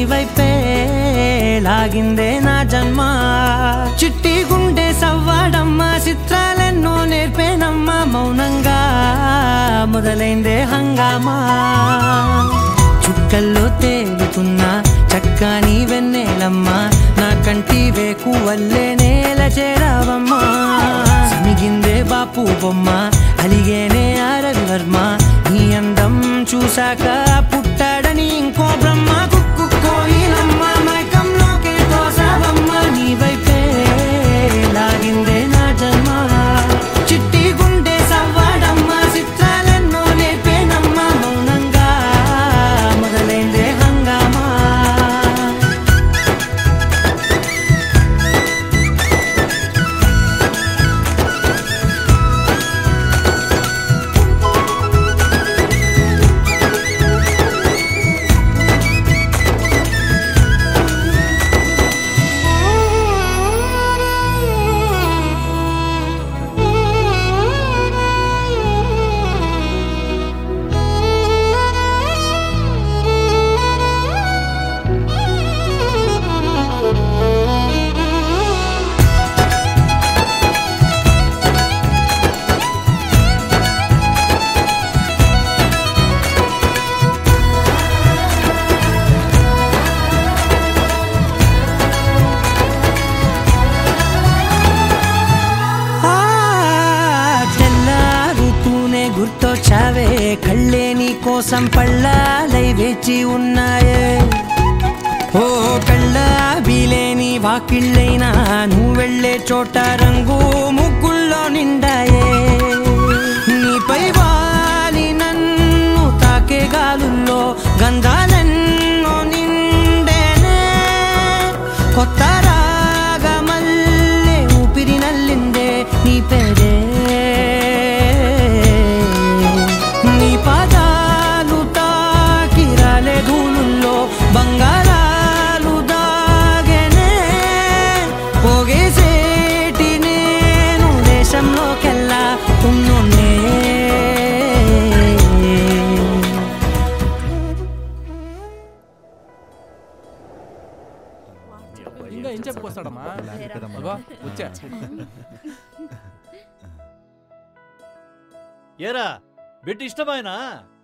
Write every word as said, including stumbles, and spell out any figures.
వైపే లాగిందే నా జన్మ చిట్టి గుండె సవ్వాడమ్మ చిత్రాలెన్నో నేర్పేనమ్మా మౌనంగా మొదలైందే హంగామా చుక్కల్లో తేలుతున్నా చక్కని వెన్నెలమ్మా నా కంటి వేకు వల్లే నేల చేరావమ్మా మిగిందే బాపు బొమ్మ అలిగేనే అరవి వర్మ నీ అందం చూశాక పుట్టాడని ఇంకో బ్రహ్మ కుక్కు కోయిలమ్మ మైకంలోకే తోసావమ్మ నీ వైపే లాగిందే నా జన్మ చిట్టి గుండె సవ్వాడమ్మ చిత్రాలెన్నో నేర్పేనమ్మ మౌనంగా మొదలైందే హంగామా గుర్తొచ్చావే కళ్ళే నీ కోసం పళ్ళాలై వేచి ఉన్నాయే ఓ కళ్ళ వీలేని వాకిళ్ళైనా నువ్వు వెళ్ళే చోట రంగు ముగ్గుల్లో నిండాయే నీపై వాలి నన్ను తాకే గాలుల్లో గంధాలెన్నో నిండేనే కొత్త రాగమల్లే ఊపిరి నల్లిందే నీ పేరే పాదాలు తాకిరాలే ధూళుల్లో బంగారాలు దాగనే పోగేసేటి నేను దేశంలోకెల్లా ఉన్నోనే ఇంకా ఏం చెప్పుకొస్తాడమ్మా వచ్చా ఏరా బిడ్డ ఇష్టమైనా